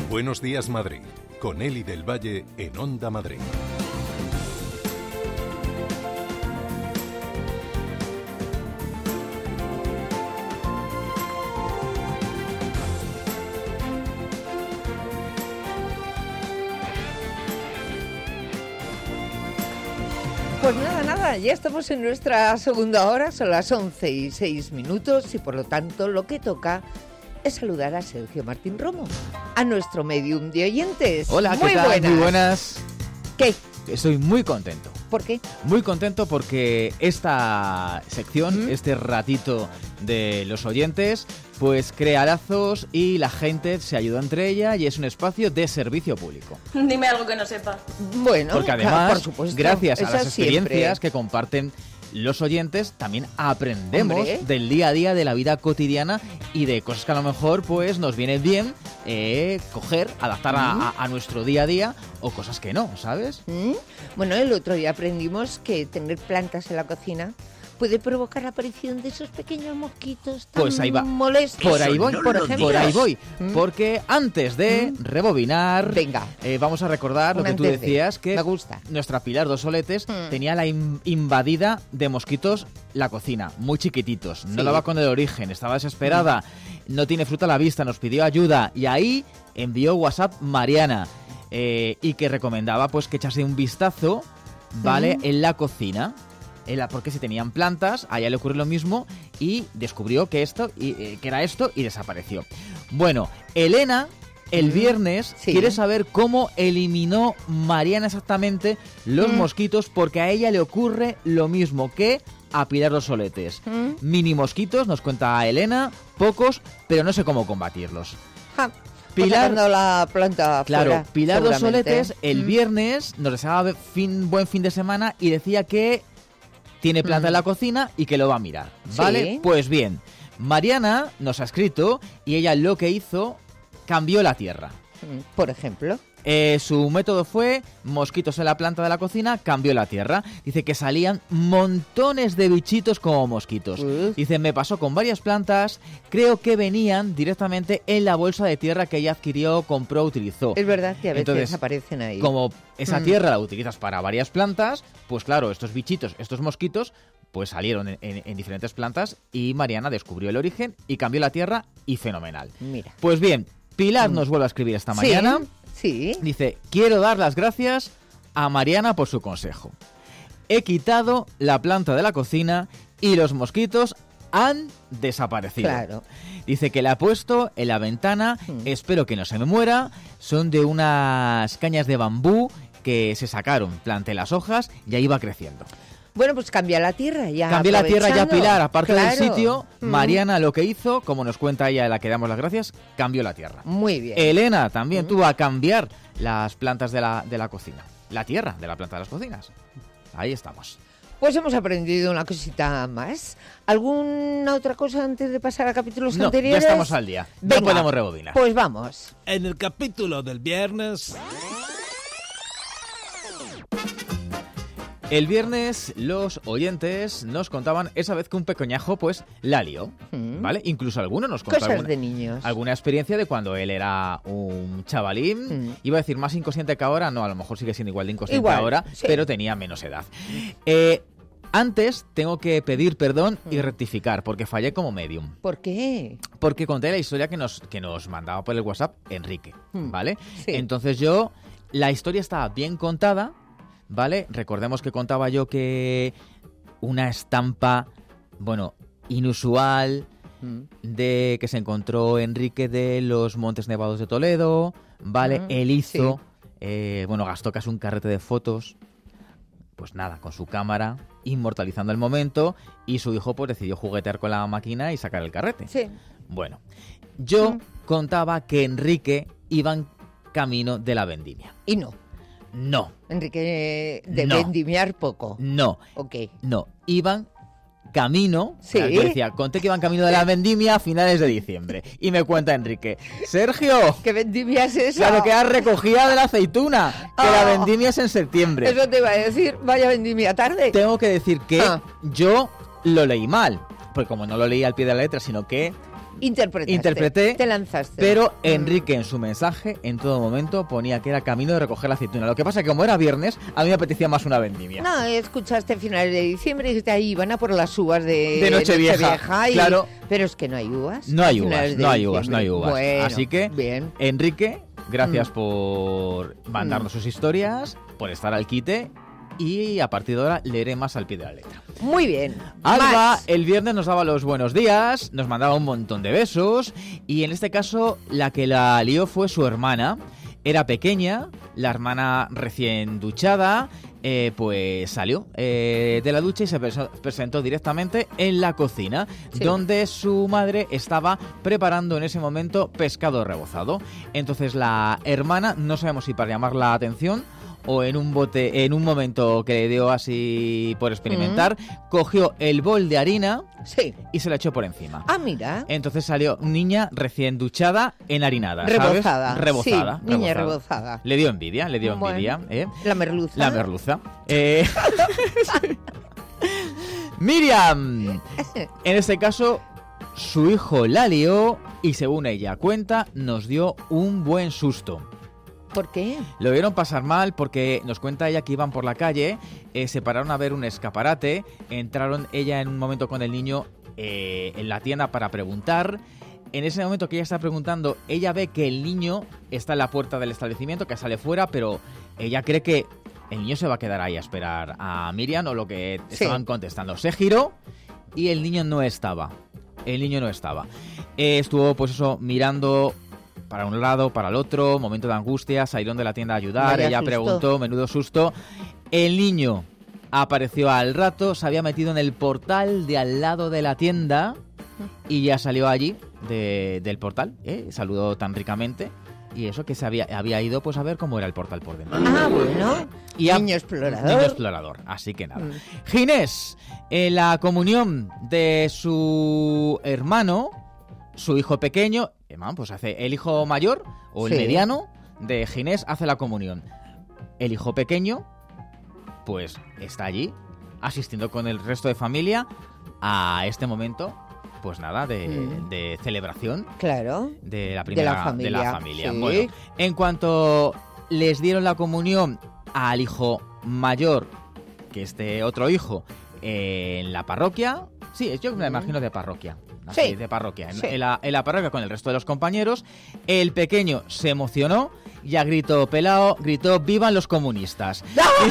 Buenos días, Madrid, con Eli del Valle en Onda Madrid. Pues nada, ya estamos en nuestra segunda hora, son las 11:06 y por lo tanto lo que toca es saludar a Sergio Martín Romo, a nuestro medium de oyentes. Hola, ¿qué tal? Buenas. Muy buenas. ¿Qué? Estoy muy contento. ¿Por qué? Muy contento porque esta sección, este ratito de los oyentes, pues crea lazos y la gente se ayuda entre ella y es un espacio de servicio público. Dime algo que no sepa. Bueno, porque además, por supuesto, gracias a eso las experiencias siempre. que comparten los oyentes, también aprendemos Hombre. del día a día, de la vida cotidiana y de cosas que a lo mejor pues nos viene bien coger, adaptar a nuestro día a día o cosas que no, ¿sabes? Bueno, el otro día aprendimos que tener plantas en la cocina puede provocar la aparición de esos pequeños mosquitos tan Pues ahí va. molestos. Por ahí voy, por ejemplo. por ahí voy. Porque antes de rebobinar, Venga. vamos a recordar lo que tú Antes de. decías, que Me gusta. nuestra Pilar Dos Soletes tenía la invadida de mosquitos la cocina, muy chiquititos. No Sí. daba con el origen, estaba desesperada, no tiene fruta a la vista, nos pidió ayuda y ahí envió WhatsApp Mariana y que recomendaba pues que echase un vistazo, ¿vale? En la cocina. Porque si tenían plantas, a ella le ocurrió lo mismo y descubrió que era esto y desapareció. Bueno, Elena el viernes Sí. quiere saber cómo eliminó Mariana exactamente los mosquitos, porque a ella le ocurre lo mismo que a Pilar Dos Soletes. Mini mosquitos, nos cuenta Elena, pocos, pero no sé cómo combatirlos. Ja, Pilar- sacando la planta Claro, fuera, Pilar Dos seguramente. Soletes el viernes nos deseaba buen fin de semana y decía que tiene planta en la cocina y que lo va a mirar, ¿vale? Sí. Pues bien, Mariana nos ha escrito y ella lo que hizo, cambió la tierra. Por ejemplo. Su método fue mosquitos en la planta de la cocina, cambió la tierra. Dice que salían montones de bichitos como mosquitos. Dice, me pasó con varias plantas, creo que venían directamente en la bolsa de tierra que ella adquirió, compró, utilizó. Es verdad que a veces Entonces, aparecen ahí. Como esa tierra la utilizas para varias plantas, pues claro, estos bichitos, estos mosquitos, pues salieron en diferentes plantas y Mariana descubrió el origen y cambió la tierra y fenomenal. Mira. Pues bien, Pilar nos vuelve a escribir esta mañana. Sí. Dice, quiero dar las gracias a Mariana por su consejo. He quitado la planta de la cocina y los mosquitos han desaparecido. Claro. Dice que la ha puesto en la ventana, espero que no se me muera, son de unas cañas de bambú que se sacaron, planté las hojas y ahí va creciendo. Bueno, pues cambia la tierra ya. Cambié la tierra ya, Pilar, aparte del Claro. sitio, Mariana lo que hizo, como nos cuenta ella, a la que damos las gracias, cambió la tierra. Muy bien. Elena también tuvo a cambiar las plantas de la cocina, la tierra de la planta de las cocinas. Ahí estamos. Pues hemos aprendido una cosita más. ¿Alguna otra cosa antes de pasar a capítulos No, ya anteriores? estamos al día. No Venga, podemos rebobinar. Pues vamos. En el capítulo del viernes... El viernes los oyentes nos contaban esa vez que un pequeñajo pues la lió, ¿vale? Incluso alguno nos contó Cosas de niños. alguna experiencia de cuando él era un chavalín. Iba a decir más inconsciente que ahora, no, a lo mejor sigue siendo igual de inconsciente Igual, ahora, sí. pero tenía menos edad. Antes tengo que pedir perdón y rectificar porque fallé como medium. ¿Por qué? Porque conté la historia que nos mandaba por el WhatsApp Enrique, ¿vale? Sí. Entonces la historia estaba bien contada, ¿vale? Recordemos que contaba yo que una estampa, bueno, inusual, de que se encontró Enrique de los Montes Nevados de Toledo, ¿vale? Él hizo, gastó casi un carrete de fotos, pues nada, con su cámara, inmortalizando el momento, y su hijo pues decidió juguetear con la máquina y sacar el carrete. Sí. Bueno, yo contaba que Enrique iba en camino de la vendimia. Y no. No, Enrique, de No. vendimiar poco. no, Ok. no. Iban camino, Sí. yo decía, conté que iban camino de la vendimia a finales de diciembre. Y me cuenta Enrique, Sergio, ¿Qué vendimia es eso? claro que has recogida de la aceituna, que la vendimia es en septiembre. Eso te iba a decir, vaya vendimia tarde. Tengo que decir que Ah. yo lo leí mal, porque como no lo leí al pie de la letra, sino que Interpreté, te lanzaste. Pero Enrique en su mensaje en todo momento ponía que era camino de recoger la aceituna. Lo que pasa es que como era viernes, a mí me apetecía más una vendimia. No, escuchaste finales de diciembre y dijiste ahí van a por las uvas de Nochevieja. Claro. Pero es que no hay uvas. No hay uvas. Bueno, así que, bien. Enrique, gracias por mandarnos sus historias, por estar al quite. Y a partir de ahora leeré más al pie de la letra. Muy bien. Alba Más. el viernes nos daba los buenos días, nos mandaba un montón de besos y en este caso la que la lió fue su hermana. Era pequeña, la hermana recién duchada, pues salió de la ducha y se presentó directamente en la cocina, donde su madre estaba preparando en ese momento pescado rebozado. Entonces la hermana, no sabemos si para llamar la atención o en un momento que le dio así por experimentar, cogió el bol de harina y se la echó por encima. Ah, mira. Entonces salió niña recién duchada, enharinada, rebozada. ¿sabes? Rebozada. Sí, niña rebozada. Le dio envidia, envidia. La merluza. La merluza. Miriam, en este caso, su hijo la lió y según ella cuenta, nos dio un buen susto. ¿Por qué? Lo vieron pasar mal porque nos cuenta ella que iban por la calle, se pararon a ver un escaparate, entraron ella en un momento con el niño en la tienda para preguntar. En ese momento que ella está preguntando, ella ve que el niño está en la puerta del establecimiento, que sale fuera, pero ella cree que el niño se va a quedar ahí a esperar a Miriam o lo que estaban contestando. Se giró y el niño no estaba. Estuvo pues eso mirando para un lado, para el otro, momento de angustia, salieron de la tienda a ayudar, Vaya ella susto. preguntó, menudo susto. El niño apareció al rato, se había metido en el portal de al lado de la tienda y ya salió allí del portal, saludó tan ricamente y eso que se había ido pues a ver cómo era el portal por dentro. Ah, bueno. Y Niño explorador. Niño explorador, así que nada. Ginés, en la comunión de su hermano, su hijo pequeño, pues hace el hijo mayor o el mediano de Ginés hace la comunión. El hijo pequeño, pues está allí asistiendo con el resto de familia a este momento, pues nada, de celebración. Claro. De la primera de la familia. Sí. Bueno, en cuanto les dieron la comunión al hijo mayor, que este otro hijo, en la parroquia, yo me imagino de parroquia. Así, de parroquia. En la parroquia con el resto de los compañeros, el pequeño se emocionó y a grito pelao gritó ¡vivan los comunistas!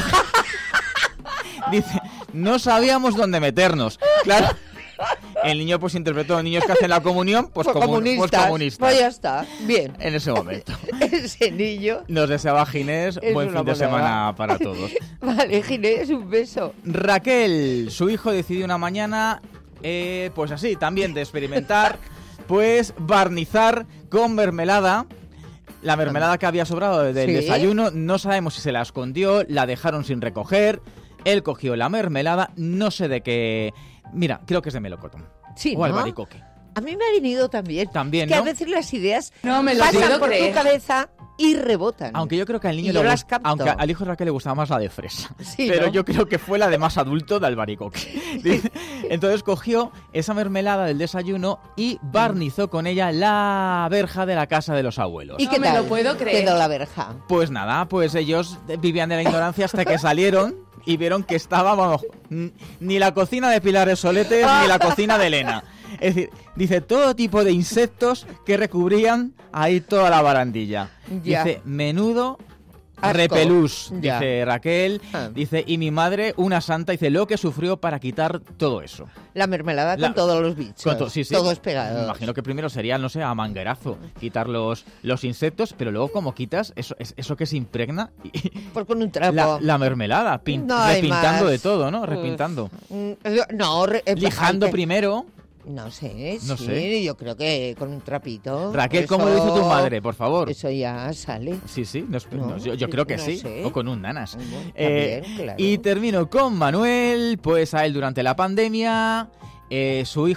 Dice, no sabíamos dónde meternos. Claro. El niño pues interpretó niños que hacen la comunión, pues comunistas. Pues ya está, bien. En ese momento. Ese niño. Nos deseaba Ginés buen fin de semana para todos. Vale, Ginés, un beso. Raquel, su hijo decidió una mañana, pues así, también de experimentar, pues barnizar con mermelada. La mermelada que había sobrado del desayuno, no sabemos si se la escondió, la dejaron sin recoger. Él cogió la mermelada, no sé de qué. Mira, creo que es de melocotón. Sí, o albaricoque. A mí me ha venido también. También, que ¿no? a veces las ideas No me lo pasan puedo por creer. tu cabeza y rebotan. Aunque yo creo que al niño Y yo las capto. aunque al hijo de Raquel le gustaba más la de fresa. Sí, pero ¿no? yo creo que fue la de más adulto de albaricoque. Entonces cogió esa mermelada del desayuno y barnizó con ella la verja de la casa de los abuelos. ¿Y No qué me tal? lo puedo creer. Quedó la verja. Pues nada, pues ellos vivían de la ignorancia hasta que salieron y vieron que estaba, vamos, ni la cocina de Pilar Soletes ni la cocina de Elena. Es decir, dice, todo tipo de insectos que recubrían ahí toda la barandilla. Ya. Dice, menudo Asco. repelús, Ya. dice Raquel. Dice, y mi madre, una santa, dice, lo que sufrió para quitar todo eso. La mermelada con todos los bichos. Sí. Todos pegados. Me imagino que primero sería, no sé, a manguerazo, quitar los insectos, pero luego como quitas eso que se impregna Pues con un trapo. la mermelada, No hay repintando más. de todo, ¿no? Repintando. No, Lijando ay, que- primero. No sé, No sí, sé. yo creo que con un trapito. Raquel, eso- ¿cómo lo hizo tu madre, por favor? Eso ya sale. Sí, No, yo creo que no sí. sé. O con un nanas. También, claro. Y termino con Manuel, pues a él durante la pandemia, sus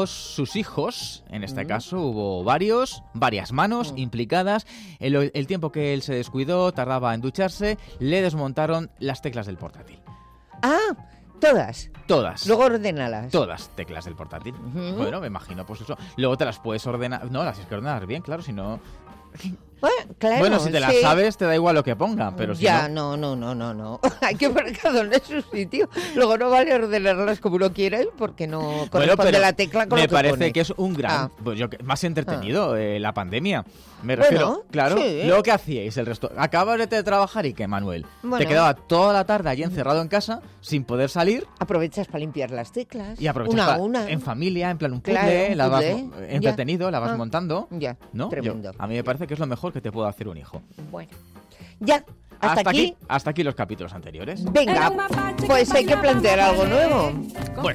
hijos, en este caso hubo varias manos implicadas. El tiempo que él se descuidó, tardaba en ducharse, le desmontaron las teclas del portátil. Ah, Todas. Todas. Luego ordénalas. Todas teclas del portátil. Bueno, me imagino, pues eso. Luego te las puedes ordenar. No, las tienes que ordenar bien, claro, si no. Claro, Bueno, si te las sabes, te da igual lo que ponga, pero si ya, no. no. Hay que poner cada una en su sitio. Luego no vale ordenarlas como uno quiera porque no corresponde la tecla con me lo que parece pone. que es un gran... Pues más entretenido la pandemia. Me refiero, claro. Sí. Luego, ¿qué hacíais el resto? Acabas de trabajar y ¿qué, Manuel? Bueno. Te quedaba toda la tarde allí encerrado en casa, sin poder salir. Aprovechas para limpiar las teclas. Y aprovechas una. en familia, en plan un puzzle, Claro, un la vas puzzle. entretenido, la vas montando. Ya, ¿No? tremendo. A mí me parece que es lo mejor que te puede hacer un hijo. Bueno, ya, hasta aquí. Hasta aquí los capítulos anteriores. Venga, pues hay que plantear algo nuevo. Bueno,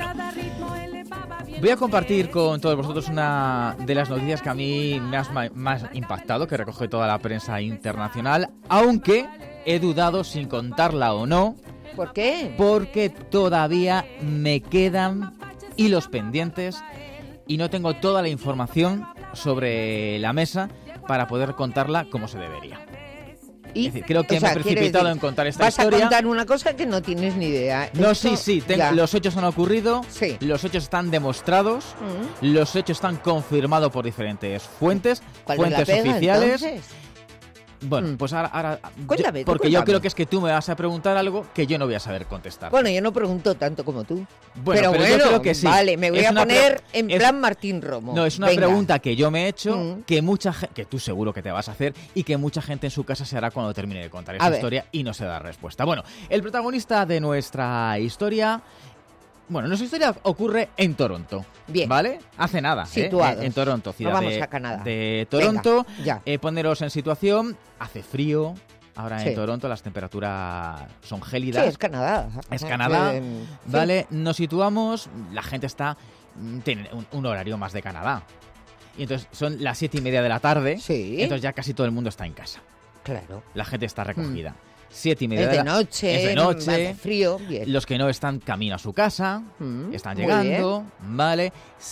voy a compartir con todos vosotros una de las noticias que a mí me ha impactado, que recoge toda la prensa internacional, aunque he dudado sin contarla o no. ¿Por qué? Porque todavía me quedan hilos pendientes y no tengo toda la información sobre la mesa para poder contarla como se debería. Y, es decir, creo que me he precipitado en contar esta historia. Vas a contar una cosa que no tienes ni idea. No, esto, sí, los hechos han ocurrido, los hechos están demostrados, los hechos están confirmados por diferentes fuentes, fuentes oficiales. Entonces? Bueno, pues ahora Cuéntame, porque yo creo que es que tú me vas a preguntar algo que yo no voy a saber contestar. Bueno, yo no pregunto tanto como tú. Bueno, pero yo creo que sí. Vale, me voy a poner en plan Martín Romo. No, es una pregunta que yo me he hecho, que mucha gente, que tú seguro que te vas a hacer y que mucha gente en su casa se hará cuando termine de contar esta historia y no se da respuesta. Bueno, el protagonista de nuestra historia... Bueno, nuestra historia ocurre en Toronto. Bien. ¿Vale? Hace nada. Situados. En Toronto, ciudad no vamos a Canadá. de Toronto. Venga, poneros en situación. Hace frío. Ahora en Toronto las temperaturas son gélidas. Sí, es Canadá. Es Canadá. ¿Vale? Nos situamos. La gente tiene un horario más de Canadá. Y entonces son las 7:30 de la tarde. Sí. Entonces ya casi todo el mundo está en casa. Claro. La gente está recogida. 7:30 es de noche, es de noche. Hace frío, bien. Los que no están camino a su casa, están llegando, ¿vale?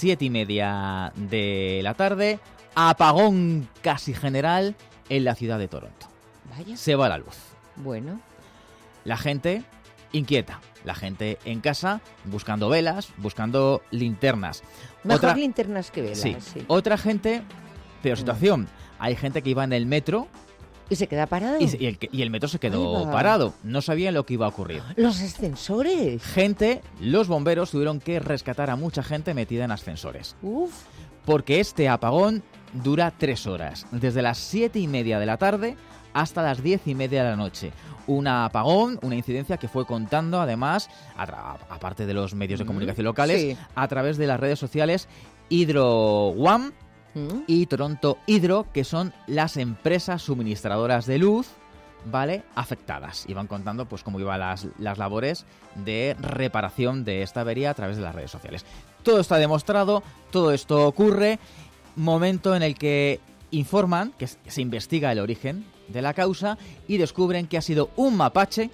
7:30 de la tarde, apagón casi general en la ciudad de Toronto. Vaya. Se va la luz. Bueno. La gente inquieta, la gente en casa buscando velas, buscando linternas. Mejor linternas que velas. Sí. Otra gente, peor situación. Hay gente que iba en el metro. ¿Y se queda parado? Y el metro se quedó parado. No sabían lo que iba a ocurrir. ¡Los ascensores! Los bomberos tuvieron que rescatar a mucha gente metida en ascensores. Uf. Porque este apagón dura 3 horas. Desde las 7:30 de la tarde hasta las 10:30 de la noche. Un apagón, una incidencia que fue contando además, aparte de los medios de comunicación locales, a través de las redes sociales Hydro One y Toronto Hydro, que son las empresas suministradoras de luz, ¿vale?, afectadas. Iban contando pues cómo iban las labores de reparación de esta avería a través de las redes sociales. Todo está demostrado, todo esto ocurre, momento en el que informan que se investiga el origen de la causa y descubren que ha sido un mapache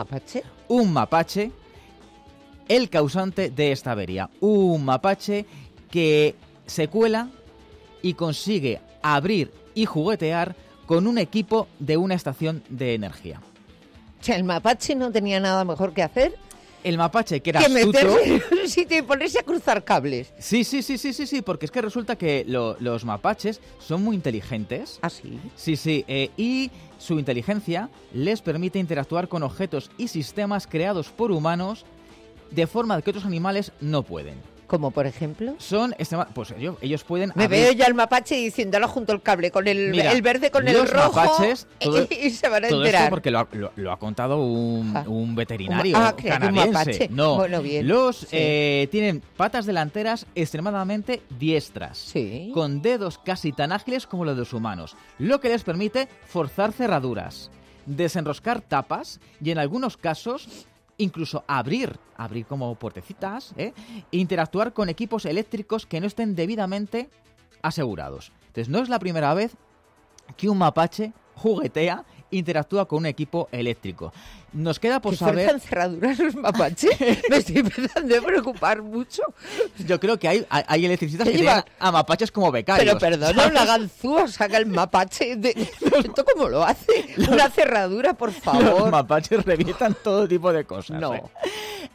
el causante de esta avería. Un mapache que se cuela y consigue abrir y juguetear con un equipo de una estación de energía. O sea, el mapache no tenía nada mejor que hacer. El mapache, que era que astuto... meterse en un sitio y ponerse a cruzar cables. Sí, porque es que resulta que los mapaches son muy inteligentes. ¿Ah, sí? Sí, y su inteligencia les permite interactuar con objetos y sistemas creados por humanos de forma que otros animales no pueden. ¿Como por ejemplo? Pues ellos pueden... Me veo ya el mapache diciéndolo junto al cable, con el verde con el rojo, mapaches, y se van a todo enterar. Esto porque lo ha contado un veterinario canadiense. Un mapache. No, bueno, bien. Tienen patas delanteras extremadamente diestras, con dedos casi tan ágiles como los de los humanos, lo que les permite forzar cerraduras, desenroscar tapas y en algunos casos... incluso abrir como puertecitas, e interactuar con equipos eléctricos que no estén debidamente asegurados. Entonces, no es la primera vez que un mapache juguetea, interactúa con un equipo eléctrico. Nos queda por saber... ¿Fuerzan cerraduras los mapaches? Me estoy empezando a preocupar mucho. Yo creo que hay electricistas que tienen a mapaches como becarios. Pero perdona, una ganzúa saca el mapache. ¿Esto cómo lo hace? Una cerradura, por favor. Los mapaches revientan todo tipo de cosas. No.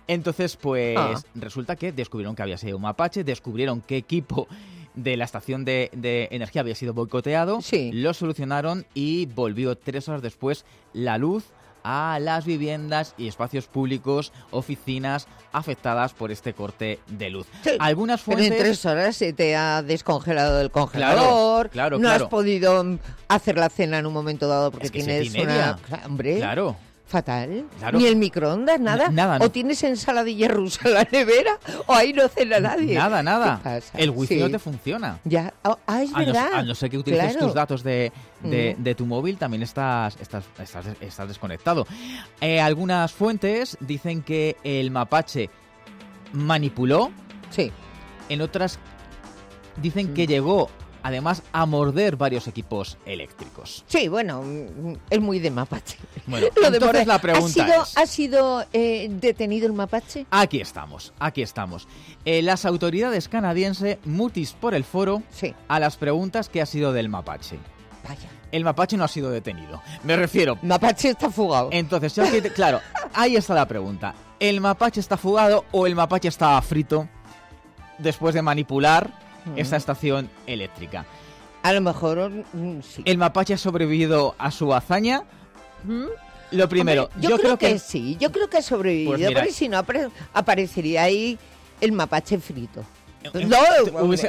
Entonces, pues resulta que descubrieron que había sido un mapache, descubrieron qué equipo de la estación de energía había sido boicoteado, lo solucionaron y volvió 3 horas después la luz a las viviendas y espacios públicos, oficinas afectadas por este corte de luz. Sí, algunas fuentes... Pero en 3 horas se te ha descongelado el congelador, claro, no has podido hacer la cena en un momento dado porque tienes una... Hombre, claro. Fatal. Claro. Ni el microondas, nada. Nada, no. O tienes ensaladilla rusa en la nevera o ahí no cena nadie. Nada. ¿Qué pasa? El wifi no te funciona. Ya. Es verdad. A no ser que utilices Claro. tus datos de tu móvil, también estás desconectado. Algunas fuentes dicen que el mapache manipuló. Sí. En otras dicen que llegó, además, a morder varios equipos eléctricos. Sí, bueno, es muy de mapache. Bueno, Lo de entonces morder. la pregunta es... ¿Ha sido detenido el mapache? Aquí estamos. Las autoridades canadienses mutis por el foro a las preguntas que ha sido del mapache. Vaya. El mapache no ha sido detenido. Me refiero... Mapache está fugado. Entonces, claro, ahí está la pregunta. ¿El mapache está fugado o el mapache estaba frito después de manipular esta estación eléctrica? A lo mejor sí. ¿El mapache ha sobrevivido a su hazaña? Lo primero, Hombre, yo creo que sí, yo creo que ha sobrevivido, Pues mira, porque si no aparecería ahí el mapache frito. No, hubiese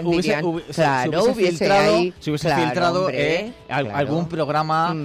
filtrado algún programa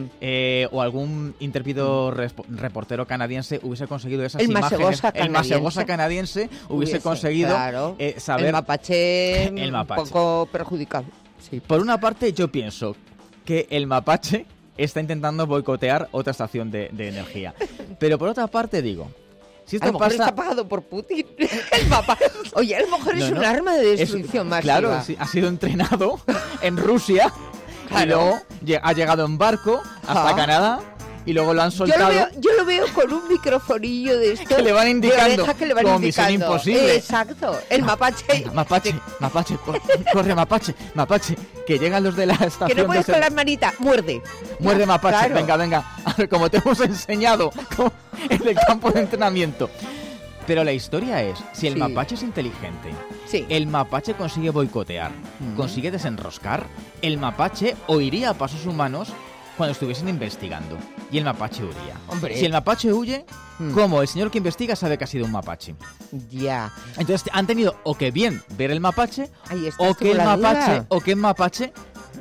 o algún intrépido reportero canadiense hubiese conseguido esas imágenes. El Masegosa canadiense hubiese conseguido saber el mapache un poco perjudicado. Sí. Por una parte, yo pienso que el mapache está intentando boicotear otra estación de energía. Pero por otra parte digo, si esto a lo mejor pasa... está pagado por Putin. El mapa. Oye, a lo mejor es un arma de destrucción masiva. Claro, sí, ha sido entrenado en Rusia y luego ha llegado en barco hasta Canadá y luego lo han soltado. Yo lo veo con un microfonillo de esto. Que le van indicando, como Misión Imposible. Exacto, el mapache. Mapache, corre mapache, que llegan los de la estación. Que no puedes con las manitas, muerde. Muerde mapache, Claro. venga, a ver, como te hemos enseñado en el campo de entrenamiento. Pero la historia es, si el mapache es inteligente, el mapache consigue boicotear, consigue desenroscar, el mapache oiría pasos humanos cuando estuviesen investigando. Y el mapache huiría. Hombre. Si el mapache huye, ¿cómo? El señor que investiga sabe que ha sido un mapache. Ya. Entonces han tenido o que bien ver el mapache, Ahí está, o que el mapache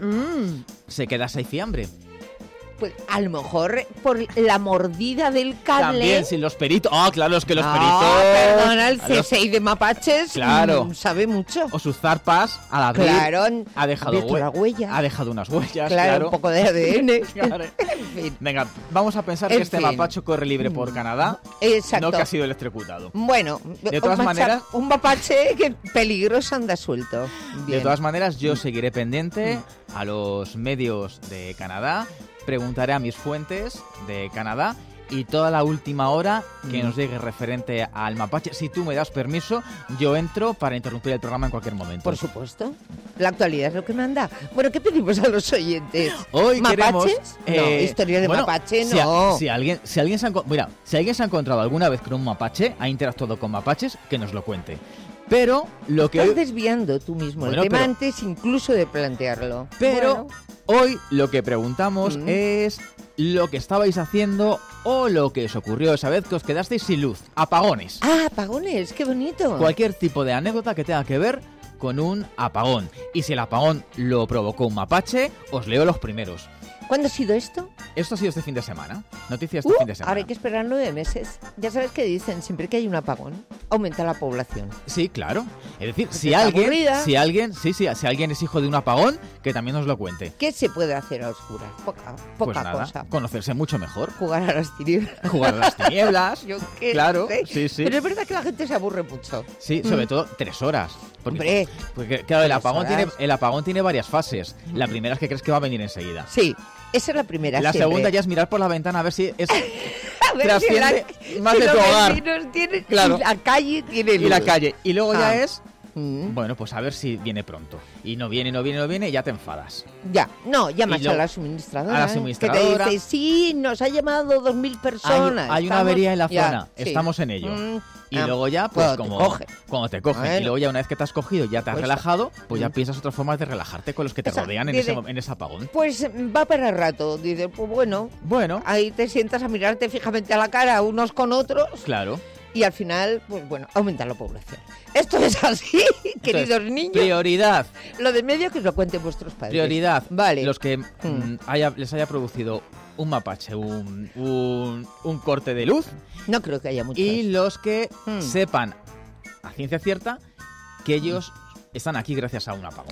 Mm. se quedase ahí fiambre. Pues a lo mejor por la mordida del cable. También, sin los peritos. Claro, es que los peritos... Perdona, el C6 de mapaches sabe mucho. O sus zarpas, al abrir, ha dejado la huella. Ha dejado unas huellas, claro. Un poco de ADN. Claro. En fin. Venga, vamos a pensar que este mapache corre libre por Canadá. Exacto. No que ha sido electrocutado. Bueno, de todas maneras... Un mapache que peligroso anda suelto. Bien. De todas maneras, yo seguiré pendiente a los medios de Canadá. Preguntaré a mis fuentes de Canadá y toda la última hora que nos llegue referente al mapache. Si tú me das permiso, yo entro para interrumpir el programa en cualquier momento. Por supuesto. La actualidad es lo que manda. Bueno, ¿qué pedimos a los oyentes? Hoy ¿Mapaches? queremos... No, historia de mapache, no. Si alguien se ha encontrado alguna vez con un mapache, ha interactuado con mapaches, que nos lo cuente. Pero lo que... Estás desviando tú mismo el tema antes incluso de plantearlo. Pero hoy lo que preguntamos es lo que estabais haciendo o lo que os ocurrió esa vez que os quedasteis sin luz. Apagones. Apagones, qué bonito. Cualquier tipo de anécdota que tenga que ver con un apagón. Y si el apagón lo provocó un mapache, os leo los primeros. ¿Cuándo ha sido esto? Esto ha sido este fin de semana. Noticias este fin de semana. Ahora hay que esperar 9 meses. Ya sabes que dicen, siempre que hay un apagón, aumenta la población. Sí, claro. Es decir, Pues si alguien es hijo de un apagón, que también nos lo cuente. ¿Qué se puede hacer a oscuras? Poca cosa. Conocerse mucho mejor. Jugar a las tinieblas. Yo qué claro, sé. sí. Pero es verdad que la gente se aburre mucho. Sí, sobre todo 3 horas. Hombre, porque claro, el apagón tiene varias fases. La primera es que crees que va a venir enseguida. Sí. Esa es la primera. La siempre. segunda ya es mirar por la ventana a ver si es trasciende más de tu hogar. Tienen, Claro. y la calle tiene luz. Y la calle. Y luego ya es Bueno, pues a ver si viene pronto. Y no viene, y ya te enfadas. Ya, no, llamas Y a la suministradora. a la suministradora. Que te dice, sí, nos ha llamado 2.000 personas. Hay una avería en la ya, zona, sí. estamos en ello. Y luego ya, pues cuando te cogen. Bueno. Y luego ya una vez que te has cogido, ya te has Pues, relajado, pues ya piensas otras formas de relajarte con los que te rodean en ese apagón. Pues va para rato. Dice, pues bueno, ahí te sientas a mirarte fijamente a la cara unos con otros. Claro. Y al final, pues bueno, aumenta la población. Esto es así, queridos niños. Prioridad. Lo de medio que os lo cuenten vuestros padres. Prioridad. Vale. Los que les haya producido un mapache, un corte de luz. No creo que haya muchos. Y los que sepan a ciencia cierta que ellos están aquí gracias a un apagón.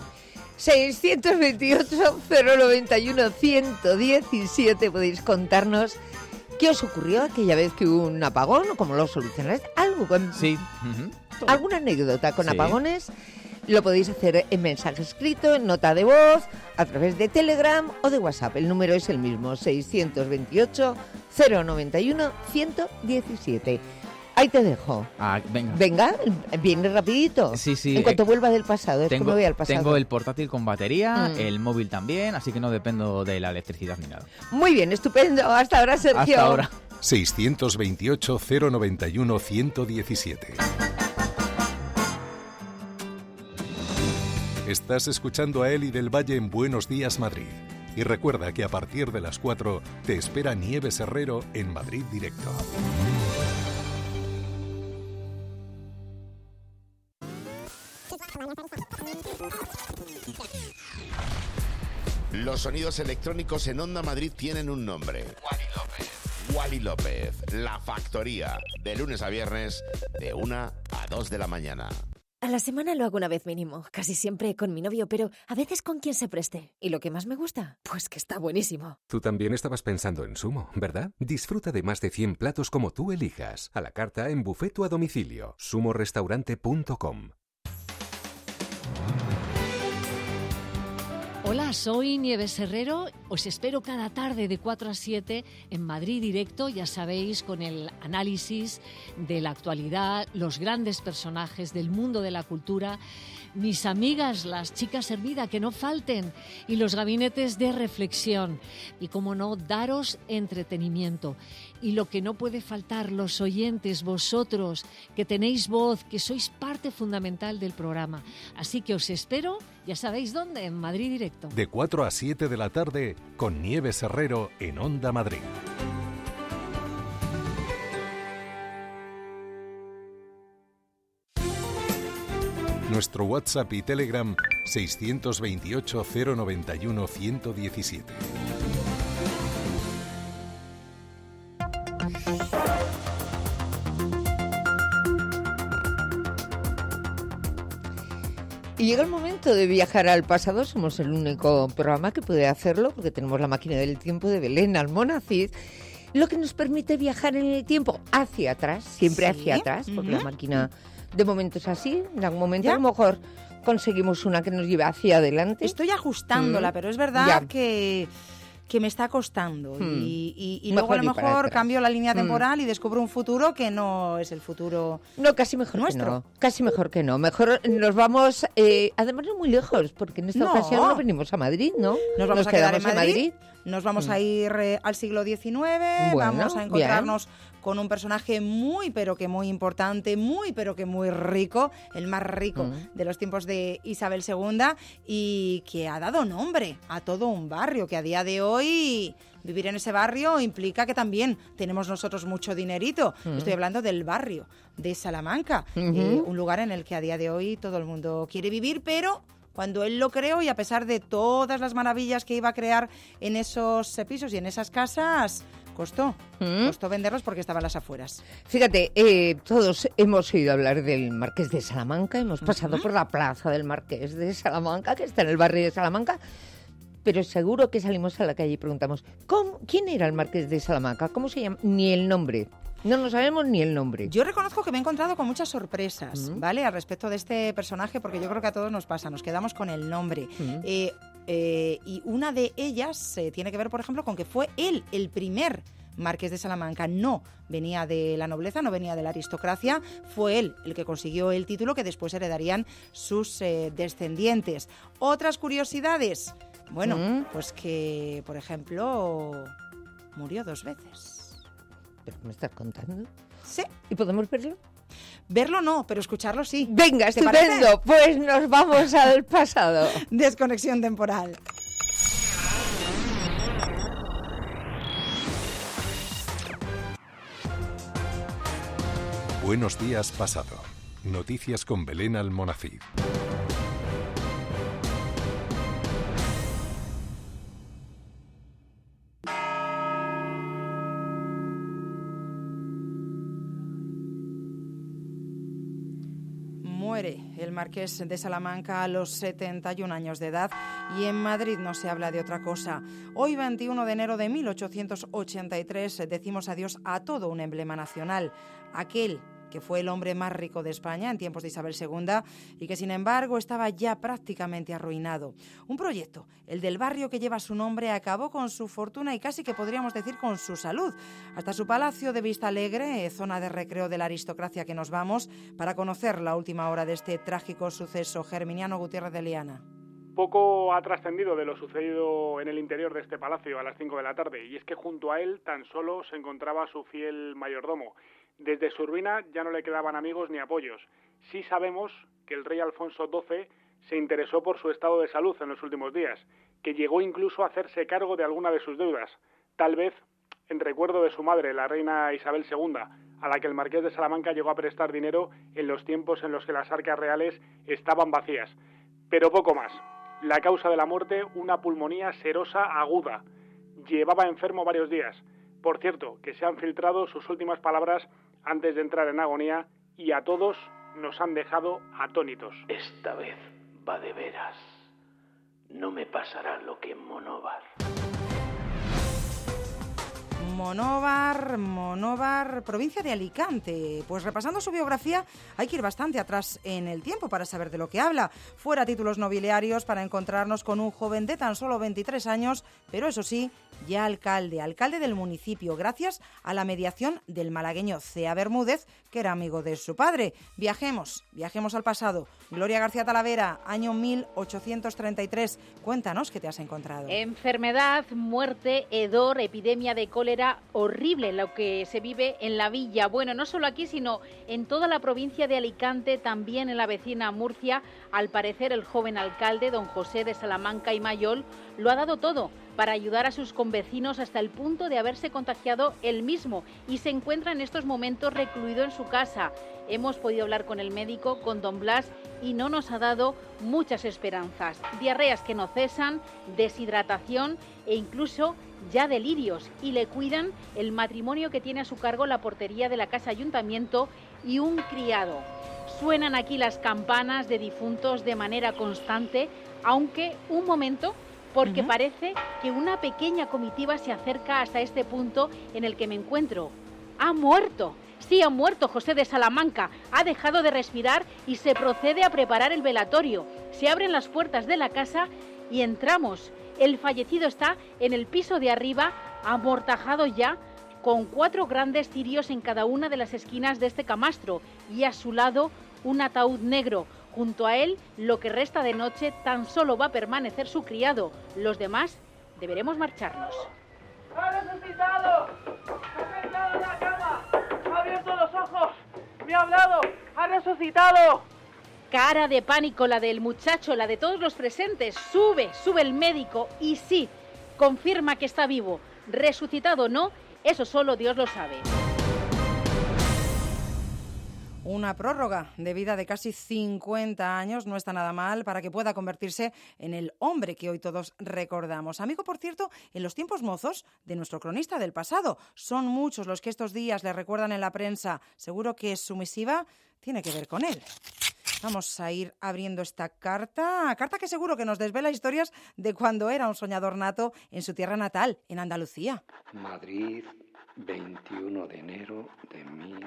628-091-117 podéis contarnos qué os ocurrió aquella vez que hubo un apagón o cómo lo solucionáis. Algo con... Sí. ¿Alguna anécdota con apagones? Lo podéis hacer en mensaje escrito, en nota de voz, a través de Telegram o de WhatsApp. El número es el mismo, 628-091-117. Ahí te dejo. Venga, viene rapidito. Sí. En cuanto vuelva del pasado, es que me voy al pasado. Tengo el portátil con batería, el móvil también, así que no dependo de la electricidad ni nada. Muy bien, estupendo. Hasta ahora, Sergio. Hasta ahora. 628-091-117. Estás escuchando a Eli del Valle en Buenos Días, Madrid. Y recuerda que a partir de las 4 te espera Nieves Herrero en Madrid Directo. Los sonidos electrónicos en Onda Madrid tienen un nombre. Wally López, La Factoría, de lunes a viernes, de 1 a 2 de la mañana. A la semana lo hago una vez mínimo, casi siempre con mi novio, pero a veces con quien se preste. ¿Y lo que más me gusta? Pues que está buenísimo. Tú también estabas pensando en Sumo, ¿verdad? Disfruta de más de 100 platos como tú elijas, a la carta, en buffet o a domicilio. sumorestaurante.com. Hola, soy Nieves Herrero. Os espero cada tarde de 4 a 7 en Madrid Directo, ya sabéis, con el análisis de la actualidad, los grandes personajes del mundo de la cultura, mis amigas, las chicas Hermida, que no falten, y los gabinetes de reflexión. Y, como no, daros entretenimiento. Y lo que no puede faltar, los oyentes, vosotros, que tenéis voz, que sois parte fundamental del programa. Así que os espero, ya sabéis dónde, en Madrid Directo. De 4 a 7 de la tarde, con Nieves Herrero en Onda Madrid. Nuestro WhatsApp y Telegram 628-091-117. Y llega el momento de viajar al pasado. Somos el único programa que puede hacerlo porque tenemos la máquina del tiempo de Belén Almonacid, lo que nos permite viajar en el tiempo hacia atrás, siempre hacia atrás, porque la máquina de momento es así. En algún momento a lo mejor conseguimos una que nos lleve hacia adelante. Estoy ajustándola, pero es verdad que me está costando y luego a lo mejor cambio la línea temporal y descubro un futuro que no es el futuro casi mejor nuestro. Que no. Casi mejor que no. Mejor nos vamos, además no muy lejos, porque en esta ocasión no venimos a Madrid, ¿no? Nos vamos a quedar en Madrid. Nos vamos a ir al siglo XIX, vamos a encontrarnos con un personaje muy pero que muy importante, muy pero que muy rico, el más rico de los tiempos de Isabel II, y que ha dado nombre a todo un barrio, que a día de hoy vivir en ese barrio implica que también tenemos nosotros mucho dinerito. Estoy hablando del barrio de Salamanca, un lugar en el que a día de hoy todo el mundo quiere vivir, pero cuando él lo creó, y a pesar de todas las maravillas que iba a crear en esos pisos y en esas casas, costó venderlos porque estaban las afueras. Fíjate, todos hemos oído hablar del Marqués de Salamanca, hemos pasado por la plaza del Marqués de Salamanca, que está en el barrio de Salamanca, pero seguro que salimos a la calle y preguntamos, ¿quién era el Marqués de Salamanca? ¿Cómo se llama? Ni el nombre. No nos sabemos ni el nombre. Yo reconozco que me he encontrado con muchas sorpresas, ¿vale? Al respecto de este personaje, porque yo creo que a todos nos pasa, nos quedamos con el nombre. Y una de ellas tiene que ver, por ejemplo, con que fue él el primer marqués de Salamanca. No venía de la nobleza, no venía de la aristocracia. Fue él el que consiguió el título que después heredarían sus descendientes. Otras curiosidades. Bueno, pues que, por ejemplo, murió 2 veces. ¿Pero me estás contando? Sí. ¿Y podemos verlo? Verlo no, pero escucharlo sí. Venga, estupendo. Pues nos vamos al pasado. Desconexión temporal. Buenos días, pasado. Noticias con Belén Almonacid. Muere el marqués de Salamanca a los 71 años de edad y en Madrid no se habla de otra cosa. Hoy, 21 de enero de 1883, decimos adiós a todo un emblema nacional, aquel que fue el hombre más rico de España en tiempos de Isabel II y que, sin embargo, estaba ya prácticamente arruinado. Un proyecto, el del barrio que lleva su nombre, acabó con su fortuna y casi que podríamos decir con su salud. Hasta su palacio de Vista Alegre, zona de recreo de la aristocracia, que nos vamos para conocer la última hora de este trágico suceso. Germiniano Gutiérrez de Liana. Poco ha trascendido de lo sucedido en el interior de este palacio a las 5 de la tarde, y es que junto a él tan solo se encontraba su fiel mayordomo. Desde su ruina ya no le quedaban amigos ni apoyos. Sí sabemos que el rey Alfonso XII se interesó por su estado de salud en los últimos días, que llegó incluso a hacerse cargo de alguna de sus deudas, tal vez en recuerdo de su madre, la reina Isabel II, a la que el marqués de Salamanca llegó a prestar dinero en los tiempos en los que las arcas reales estaban vacías. Pero poco más. La causa de la muerte, una pulmonía serosa aguda. Llevaba enfermo varios días. Por cierto, que se han filtrado sus últimas palabras antes de entrar en agonía y a todos nos han dejado atónitos. Esta vez va de veras. No me pasará lo que en Monóvar. Monóvar, provincia de Alicante. Pues repasando su biografía hay que ir bastante atrás en el tiempo para saber de lo que habla. Fuera títulos nobiliarios para encontrarnos con un joven de tan solo 23 años, pero eso sí, ya alcalde del municipio, gracias a la mediación del malagueño Cea Bermúdez, que era amigo de su padre. Viajemos al pasado. Gloria García Talavera, año 1833. Cuéntanos qué te has encontrado. Enfermedad, muerte, hedor, epidemia de cólera, horrible lo que se vive en la villa. Bueno, no solo aquí, sino en toda la provincia de Alicante, también en la vecina Murcia. Al parecer, el joven alcalde, don José de Salamanca y Mayol, lo ha dado todo para ayudar a sus convecinos hasta el punto de haberse contagiado él mismo y se encuentra en estos momentos recluido en su casa. Hemos podido hablar con el médico, con don Blas, y no nos ha dado muchas esperanzas. Diarreas que no cesan, deshidratación e incluso ya delirios, y le cuidan el matrimonio que tiene a su cargo la portería de la casa ayuntamiento y un criado. Suenan aquí las campanas de difuntos de manera constante, aunque un momento, porque parece que una pequeña comitiva se acerca hasta este punto en el que me encuentro. ¡Ha muerto! Sí, ha muerto José de Salamanca. Ha dejado de respirar y se procede a preparar el velatorio. Se abren las puertas de la casa y entramos. El fallecido está en el piso de arriba, amortajado ya, con 4 grandes cirios en cada una de las esquinas de este camastro y a su lado un ataúd negro. Junto a él, lo que resta de noche, tan solo va a permanecer su criado. Los demás deberemos marcharnos. ¡Ha resucitado! ¡Ha sentado en la cama! ¡Ha abierto los ojos! ¡Me ha hablado! ¡Ha resucitado! Cara de pánico la del muchacho, la de todos los presentes. Sube el médico y sí, confirma que está vivo. Resucitado o no, eso solo Dios lo sabe. Una prórroga de vida de casi 50 años no está nada mal para que pueda convertirse en el hombre que hoy todos recordamos. Amigo, por cierto, en los tiempos mozos de nuestro cronista del pasado. Son muchos los que estos días le recuerdan en la prensa. Seguro que su misiva tiene que ver con él. Vamos a ir abriendo esta carta que seguro que nos desvela historias de cuando era un soñador nato en su tierra natal, en Andalucía. Madrid, 21 de enero de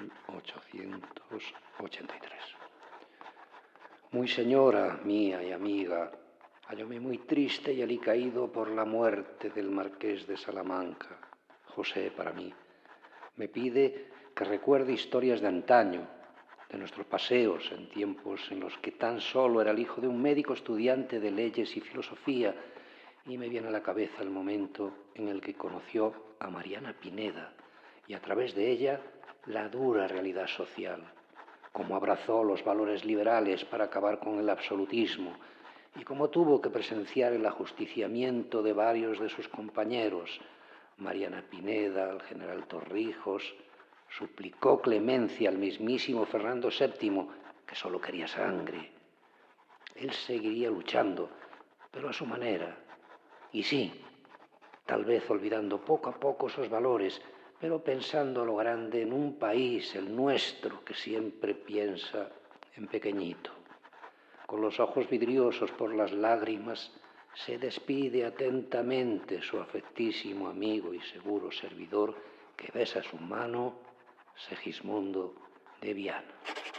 1883. Muy señora mía y amiga, hallóme muy triste y alicaído por la muerte del marqués de Salamanca, José para mí. Me pide que recuerde historias de antaño, de nuestros paseos en tiempos en los que tan solo era el hijo de un médico estudiante de leyes y filosofía, y me viene a la cabeza el momento en el que conoció a Mariana Pineda y a través de ella la dura realidad social, cómo abrazó los valores liberales para acabar con el absolutismo y cómo tuvo que presenciar el ajusticiamiento de varios de sus compañeros. Mariana Pineda, al general Torrijos, suplicó clemencia al mismísimo Fernando VII, que solo quería sangre. Él seguiría luchando, pero a su manera. Y sí, tal vez olvidando poco a poco esos valores, pero pensando a lo grande en un país, el nuestro, que siempre piensa en pequeñito. Con los ojos vidriosos por las lágrimas, se despide atentamente su afectísimo amigo y seguro servidor, que besa su mano, Segismundo de Viana.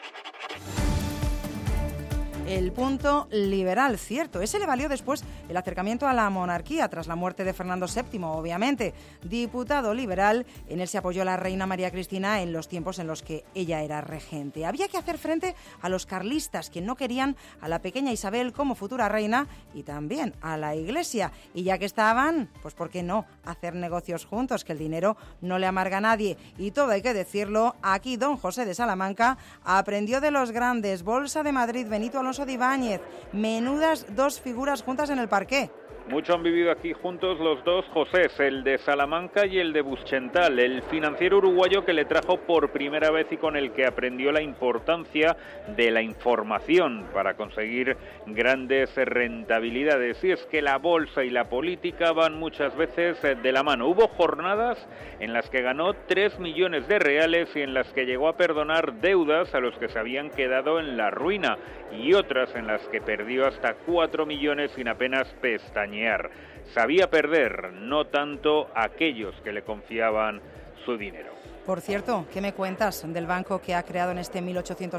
El punto liberal, cierto. Ese le valió después el acercamiento a la monarquía tras la muerte de Fernando VII, obviamente. Diputado liberal, en él se apoyó la reina María Cristina en los tiempos en los que ella era regente. Había que hacer frente a los carlistas, que no querían a la pequeña Isabel como futura reina, y también a la Iglesia. Y ya que estaban, pues ¿por qué no hacer negocios juntos? Que el dinero no le amarga a nadie. Y todo hay que decirlo, aquí don José de Salamanca aprendió de los grandes. Bolsa de Madrid, Benito Alonso de Ibáñez, menudas dos figuras juntas en el parqué. Mucho han vivido aquí juntos los dos Josés, el de Salamanca y el de Buschental, el financiero uruguayo que le trajo por primera vez y con el que aprendió la importancia de la información para conseguir grandes rentabilidades. Y es que la bolsa y la política van muchas veces de la mano. Hubo jornadas en las que ganó 3 millones de reales y en las que llegó a perdonar deudas a los que se habían quedado en la ruina, y otras en las que perdió hasta 4 millones sin apenas pestañear. Sabía perder, no tanto aquellos que le confiaban su dinero. Por cierto, ¿qué me cuentas del banco que ha creado en este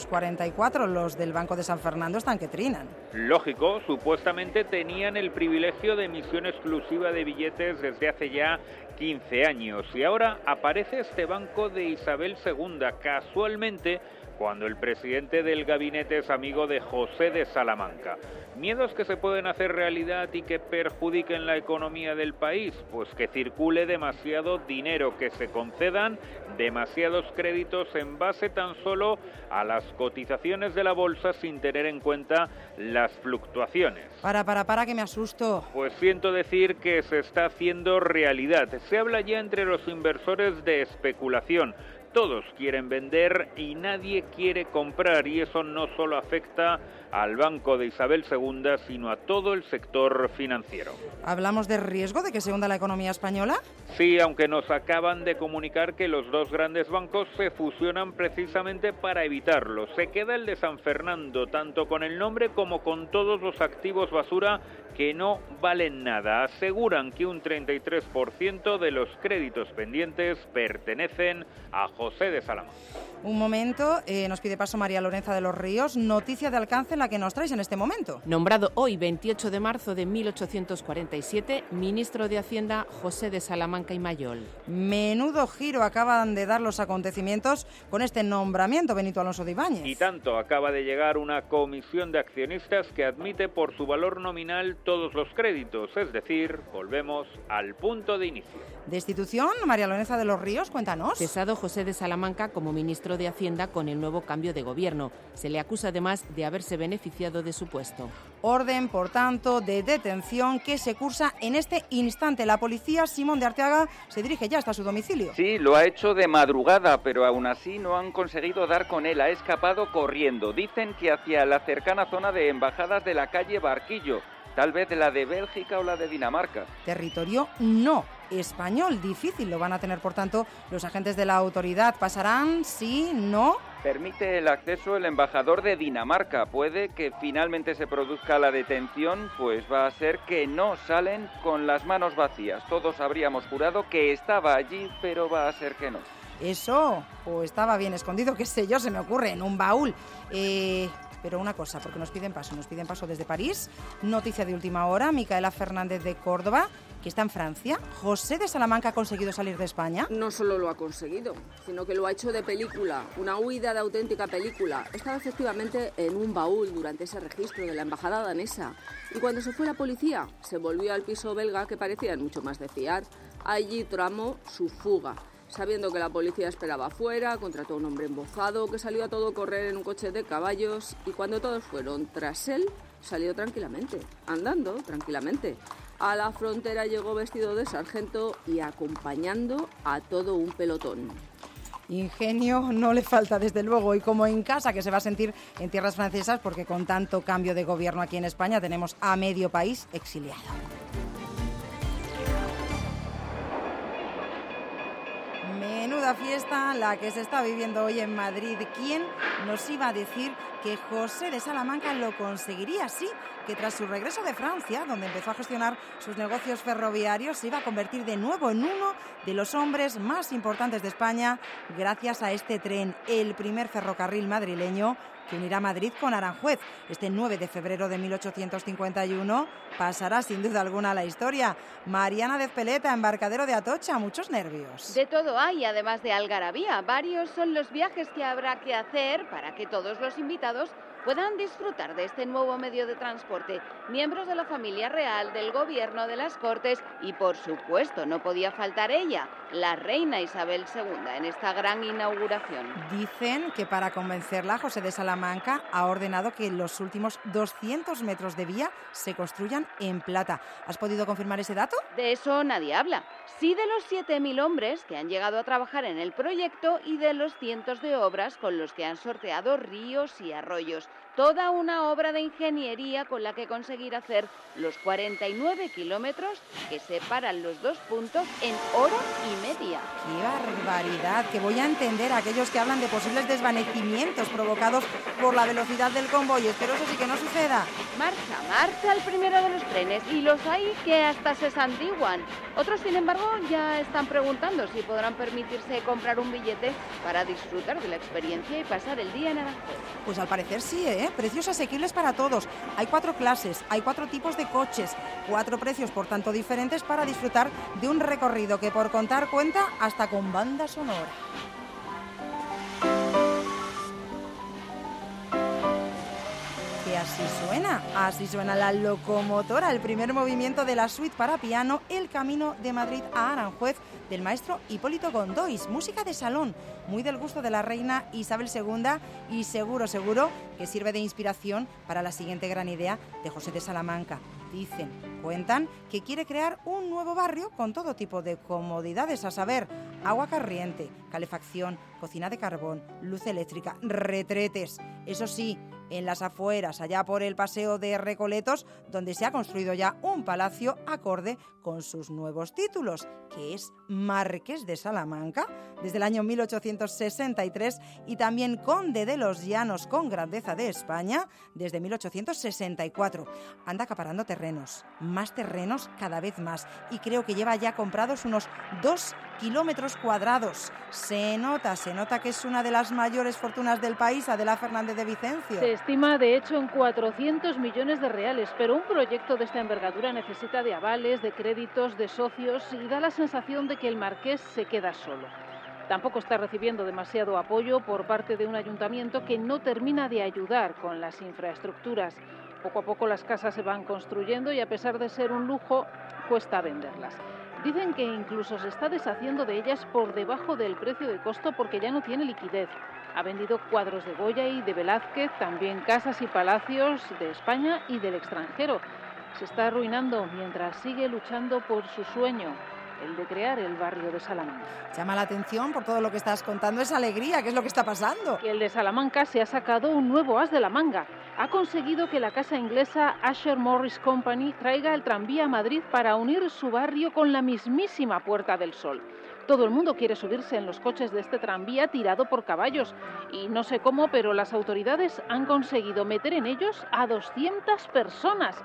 1844? Los del Banco de San Fernando están que trinan. Lógico, supuestamente tenían el privilegio de emisión exclusiva de billetes desde hace ya 15 años. Y ahora aparece este banco de Isabel II, casualmente, cuando el presidente del gabinete es amigo de José de Salamanca. ¿Miedos que se pueden hacer realidad y que perjudiquen la economía del país? Pues que circule demasiado dinero, que se concedan demasiados créditos en base tan solo a las cotizaciones de la bolsa sin tener en cuenta las fluctuaciones. Para, que me asusto. Pues siento decir que se está haciendo realidad. Se habla ya entre los inversores de especulación. Todos quieren vender y nadie quiere comprar, y eso no solo afecta al Banco de Isabel II, sino a todo el sector financiero. ¿Hablamos de riesgo de que se hunda la economía española? Sí, aunque nos acaban de comunicar que los dos grandes bancos se fusionan precisamente para evitarlo. Se queda el de San Fernando, tanto con el nombre como con todos los activos basura que no valen nada. Aseguran que un 33% de los créditos pendientes pertenecen a José de Salamanca. Un momento, nos pide paso María Lorenza de los Ríos. Noticia de alcance la que nos traes en este momento. Nombrado hoy, 28 de marzo de 1847, ministro de Hacienda José de Salamanca y Mayol. Menudo giro acaban de dar los acontecimientos con este nombramiento, Benito Alonso de Ibáñez. Y tanto, acaba de llegar una comisión de accionistas que admite por su valor nominal todos los créditos, es decir, volvemos al punto de inicio. Destitución, María Lorenza de los Ríos, cuéntanos. Cesado José de Salamanca como ministro de Hacienda con el nuevo cambio de gobierno. Se le acusa además de haberse beneficiado de su puesto. Orden, por tanto, de detención que se cursa en este instante. La policía, Simón de Arteaga, se dirige ya hasta su domicilio. Sí, lo ha hecho de madrugada, pero aún así no han conseguido dar con él. Ha escapado corriendo. Dicen que hacia la cercana zona de embajadas de la calle Barquillo. Tal vez la de Bélgica o la de Dinamarca. Territorio no español, difícil lo van a tener, por tanto, los agentes de la autoridad. ¿Pasarán? ¿Sí? ¿No? Permite el acceso el embajador de Dinamarca. Puede que finalmente se produzca la detención, pues va a ser que no salen con las manos vacías. Todos habríamos jurado que estaba allí, pero va a ser que no. Eso, o estaba bien escondido, qué sé yo, se me ocurre, en un baúl. Pero una cosa, porque nos piden paso desde París. Noticia de última hora, Micaela Fernández de Córdoba que está en Francia. ¿José de Salamanca ha conseguido salir de España? No solo lo ha conseguido, sino que lo ha hecho de película, una huida de auténtica película. Estaba efectivamente en un baúl durante ese registro de la embajada danesa. Y cuando se fue la policía, se volvió al piso belga, que parecía mucho más de fiar. Allí tramó su fuga. Sabiendo que la policía esperaba afuera, contrató a un hombre embozado que salió a todo correr en un coche de caballos y cuando todos fueron tras él, salió tranquilamente, andando tranquilamente. A la frontera llegó vestido de sargento y acompañando a todo un pelotón. Ingenio no le falta, desde luego, y como en casa, que se va a sentir en tierras francesas, porque con tanto cambio de gobierno aquí en España tenemos a medio país exiliado. Menuda fiesta la que se está viviendo hoy en Madrid. ¿Quién nos iba a decir que José de Salamanca lo conseguiría así? Que tras su regreso de Francia, donde empezó a gestionar sus negocios ferroviarios, se iba a convertir de nuevo en uno de los hombres más importantes de España gracias a este tren, el primer ferrocarril madrileño que unirá Madrid con Aranjuez. Este 9 de febrero de 1851 pasará sin duda alguna a la historia. Mariana de Ezpeleta, embarcadero de Atocha, muchos nervios. De todo hay, además de algarabía. Varios son los viajes que habrá que hacer para que todos los invitados puedan disfrutar de este nuevo medio de transporte. Miembros de la familia real, del gobierno, de las Cortes y, por supuesto, no podía faltar ella, la reina Isabel II, en esta gran inauguración. Dicen que para convencerla, José de Salamanca ha ordenado que los últimos 200 metros de vía se construyan en plata. ¿Has podido confirmar ese dato? De eso nadie habla. Sí de los 7.000 hombres que han llegado a trabajar en el proyecto y de los cientos de obras con los que han sorteado ríos y arroyos. Toda una obra de ingeniería con la que conseguir hacer los 49 kilómetros que separan los dos puntos en hora y media. ¡Qué barbaridad! Que voy a entender a aquellos que hablan de posibles desvanecimientos provocados por la velocidad del convoy. Espero eso sí que no suceda. Marcha el primero de los trenes, y los hay que hasta se santiguan. Otros, sin embargo, ya están preguntando si podrán permitirse comprar un billete para disfrutar de la experiencia y pasar el día en Aranjuez. Pues al parecer sí, precios asequibles para todos. Hay 4 clases, hay 4 tipos de coches, 4 precios por tanto diferentes para disfrutar de un recorrido que por contar cuenta hasta con banda sonora. Que así suena la locomotora, el primer movimiento de la suite para piano El Camino de Madrid a Aranjuez, del maestro Hipólito Gondois, música de salón, muy del gusto de la reina Isabel II y seguro que sirve de inspiración para la siguiente gran idea de José de Salamanca. Cuentan que quiere crear un nuevo barrio con todo tipo de comodidades, a saber, agua corriente, calefacción, cocina de carbón, luz eléctrica, retretes. Eso sí, en las afueras, allá por el Paseo de Recoletos, donde se ha construido ya un palacio acorde con sus nuevos títulos, que es Marqués de Salamanca, desde el año 1863, y también Conde de los Llanos con Grandeza de España, desde 1864. Anda acaparando terrenos, más terrenos cada vez más, y creo que lleva ya comprados unos 2 kilómetros cuadrados. Se nota que es una de las mayores fortunas del país, Adela Fernández de Vicencio. Se estima, de hecho, en 400 millones de reales, pero un proyecto de esta envergadura necesita de avales, de créditos, de socios, y da la sensación de que el marqués se queda solo. Tampoco está recibiendo demasiado apoyo por parte de un ayuntamiento que no termina de ayudar con las infraestructuras. Poco a poco las casas se van construyendo y, a pesar de ser un lujo, cuesta venderlas. Dicen que incluso se está deshaciendo de ellas por debajo del precio de costo porque ya no tiene liquidez. Ha vendido cuadros de Goya y de Velázquez, también casas y palacios de España y del extranjero. Se está arruinando mientras sigue luchando por su sueño, el de crear el barrio de Salamanca. Llama la atención por todo lo que estás contando, esa alegría, ¿qué es lo que está pasando? Que el de Salamanca se ha sacado un nuevo as de la manga. Ha conseguido que la casa inglesa Asher Morris Company traiga el tranvía a Madrid para unir su barrio con la mismísima Puerta del Sol. Todo el mundo quiere subirse en los coches de este tranvía tirado por caballos. Y no sé cómo, pero las autoridades han conseguido meter en ellos a 200 personas.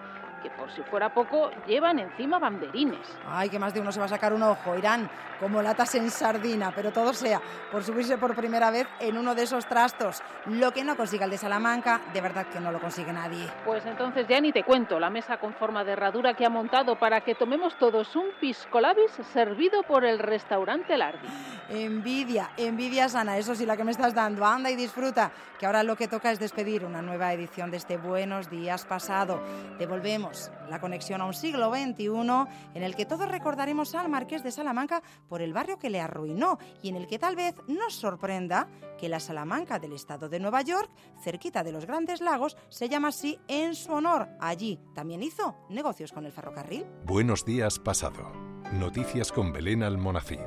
que por si fuera poco, llevan encima banderines. Ay, que más de uno se va a sacar un ojo, irán como latas en sardina, pero todo sea por subirse por primera vez en uno de esos trastos. Lo que no consiga el de Salamanca, de verdad que no lo consigue nadie. Pues entonces ya ni te cuento la mesa con forma de herradura que ha montado para que tomemos todos un pisco labis servido por el restaurante Lardi. Envidia sana, eso sí, la que me estás dando. Anda y disfruta, que ahora lo que toca es despedir una nueva edición de este Buenos Días pasado. Devolvemos la conexión a un siglo XXI en el que todos recordaremos al Marqués de Salamanca por el barrio que le arruinó y en el que tal vez nos sorprenda que la Salamanca del estado de Nueva York, cerquita de los Grandes Lagos, se llama así en su honor. Allí también hizo negocios con el ferrocarril. Buenos Días pasado. Noticias con Belén Almonacid.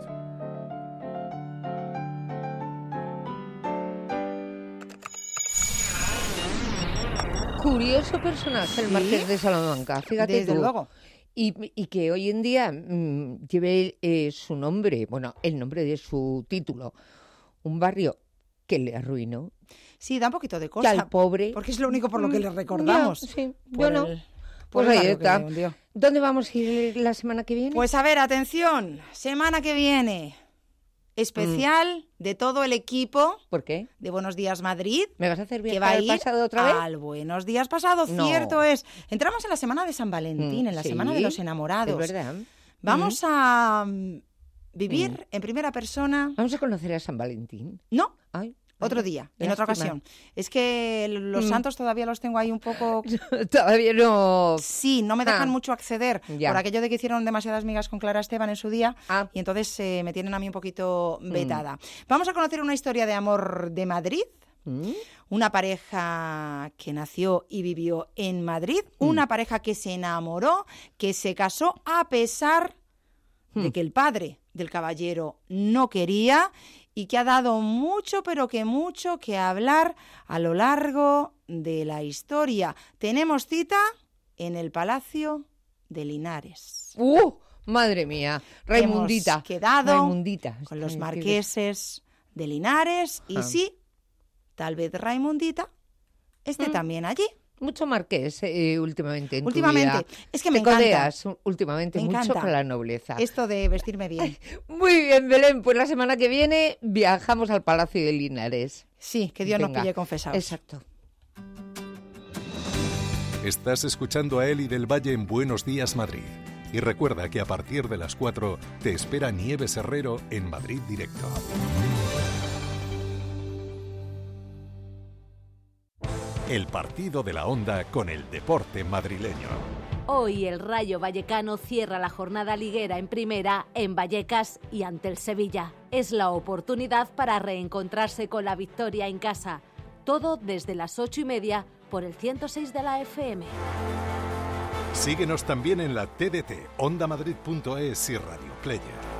Curioso personaje el Marqués de Salamanca, fíjate Desde tú. luego. Y que hoy en día lleve su nombre, bueno, el nombre de su título, un barrio que le arruinó. Sí, da un poquito de cosa. Que al pobre... Porque es lo único por lo que le recordamos. Sí, Por yo no. el- Pues por el ahí barrio que está. le hundió. ¿Dónde vamos a ir la semana que viene? Pues a ver, atención, semana que viene, especial de todo el equipo. ¿Por qué? De Buenos Días Madrid. ¿Me vas a hacer que viajar va a al ir pasado otra vez? al Buenos Días pasado, No. cierto es. Entramos en la semana de San Valentín, en la sí, semana de los enamorados. es verdad. Vamos a vivir en primera persona. Vamos a conocer a San Valentín. No. Ay, Otro día, en otra lástima. ocasión. Es que los santos todavía los tengo ahí un poco... Todavía no... Sí, no me dejan mucho acceder Ya. por aquello de que hicieron demasiadas migas con Clara Esteban en su día y entonces me tienen a mí un poquito vetada. Vamos a conocer una historia de amor de Madrid. Una pareja que nació y vivió en Madrid, una pareja que se enamoró, que se casó a pesar de que el padre del caballero no quería y que ha dado mucho, pero que mucho que hablar a lo largo de la historia. Tenemos cita en el Palacio de Linares. Madre mía, Raimundita. Hemos quedado Raimundita. con los Ay, qué marqueses de Linares y sí, tal vez Raimundita esté también allí. Mucho marqués últimamente en tu Últimamente. vida. Es que me Te encanta. codeas últimamente Me mucho encanta. con la nobleza. Esto de vestirme bien. Muy bien, Belén. Pues la semana que viene viajamos al Palacio de Linares. Sí, que Dios nos Venga. pille confesados. Exacto. Estás escuchando a Eli del Valle en Buenos Días Madrid. Y recuerda que a partir de las 4 te espera Nieves Herrero en Madrid Directo. El partido de la Onda con el deporte madrileño. Hoy el Rayo Vallecano cierra la jornada liguera en primera en Vallecas y ante el Sevilla. Es la oportunidad para reencontrarse con la victoria en casa. Todo desde las 8:30 por el 106 de la FM. Síguenos también en la TDT, ondamadrid.es y Radio Player.